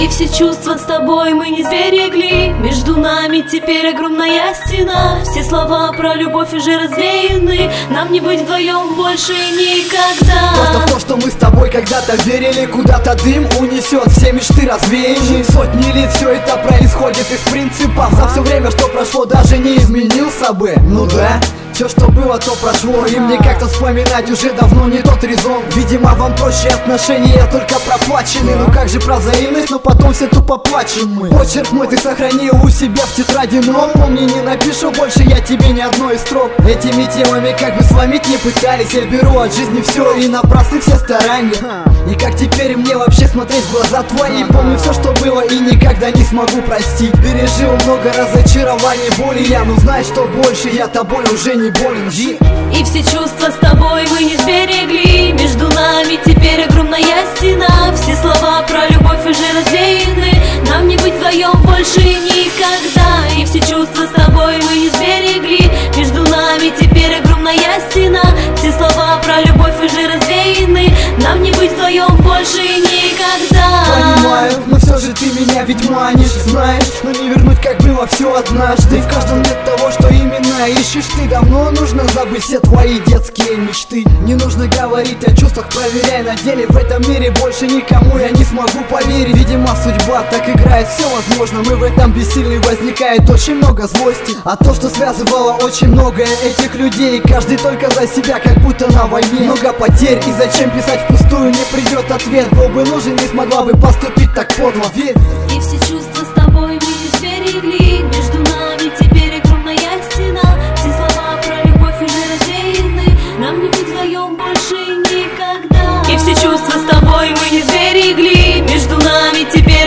И все чувства с тобой мы не сберегли. Между нами теперь огромная стена. Все слова про любовь уже развеяны. Нам не быть вдвоем больше никогда. Просто в то, что мы с тобой когда-то верили, куда-то дым унесет, все мечты развеяны. Сотни лет все это происходит из принципа. За все время, что прошло, даже не изменился бы. Ну да, все, что было, то прошло. И мне как-то вспоминать уже давно не тот резон. Видимо, вам проще отношения только проплачены. Ну как же про взаимность, но потом все тупо плачем мы. Почерк мой ты сохранил у себя в тетради, но помни, не напишу больше я тебе ни одной из строк. Этими темами как бы сломить не пытались. Я беру от жизни все и напрасны все старания. И как теперь мне вообще смотреть в глаза твои? Помню все, что было, и никогда не смогу простить. Пережил много разочарований, боли я, но знай, что больше я тобой уже не болен. И все чувства с тобой мы не сберегли. Между нами теперь огромная стена. Все слова про любовь уже развеяны. Нам не быть вдвоем больше никогда. И все чувства с тобой мы не сберегли. Между нами теперь огромная стена. Все слова про любовь уже развеяны. Нам не быть вдвоем больше никогда. Понимаю, но все же ты меня ведь манишь, знаешь. Но не вернуть, как было все однажды. В каждом нет того, что именно ищешь ты. Давно нужно забыть все твои детские мечты. Не нужно говорить о чувствах, проверяй на деле. В этом мире больше никому я не смогу поверить. Видимо, судьба так играет, все возможно. Мы в этом бессильны, возникает очень много злости. А то, что связывало очень многое этих людей, каждый только за себя, как будто на войне. Много потерь, и зачем писать впустую, не придет ответ. Был бы нужен, не смогла бы поступить так подло, верь. И все чувства с тобой мы не сберегли. Между нами теперь огромная стена. Все слова про любовь уже развеяны. Нам не быть вдвоем больше никогда. И все чувства с тобой мы не сберегли. Между нами теперь